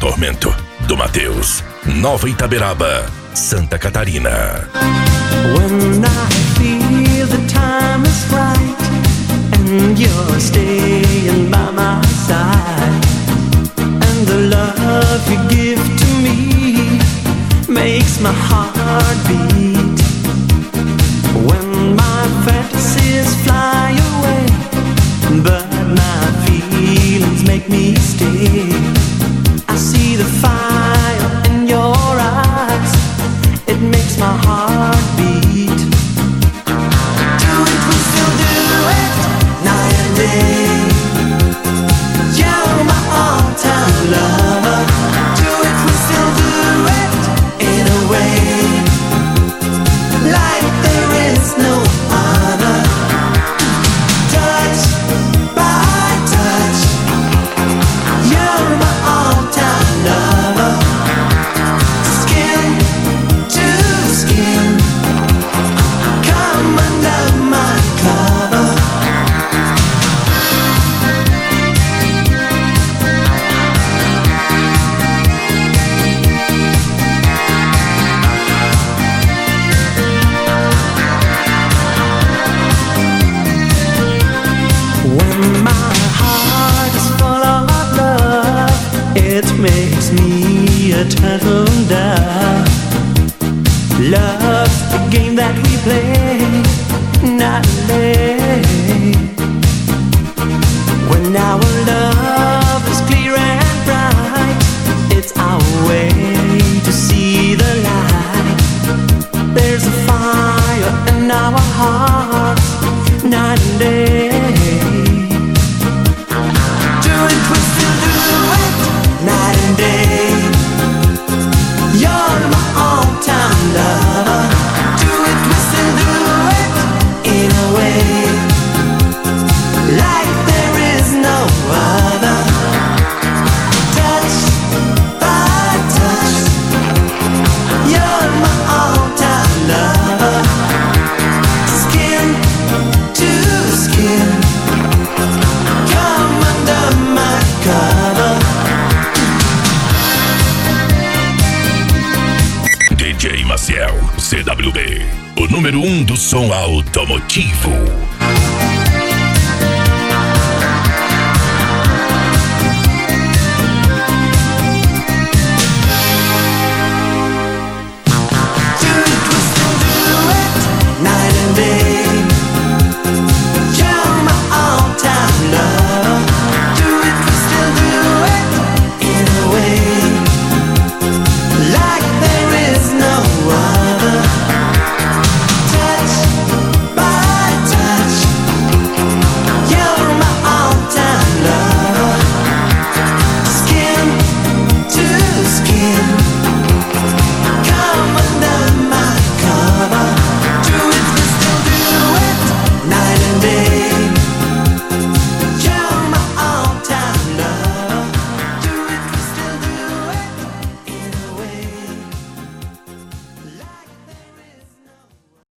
Tormento, do Matheus, Nova Itaberaba, Santa Catarina. When I feel the time is right and you're staying by my side, and the love you give to me makes my heart beat. When my fantasies fly away, but my feelings make me stay, I see the fire in your eyes, it makes my heart beat. Do it, we still do it, night and day. You're my all-time lover. Do it, we still do it, in a way, like there is no other. Touch by touch, you're my all-time lover. Skin to skin, come under my cover. When my heart is full of love, it makes me a turtle dove. Love's the game that we play, not play. When our love is clear and bright, it's our way to see the light. There's a fire in our hearts, night and day. Do it, we still do it, night and day. You're my all-time lover. Do it, we still do it, in a way, like there is no other. Touch by touch, you're my all-time lover. Skin to skin, come under my cover. DJ Maciel, CWB, o número 1 do som automotivo.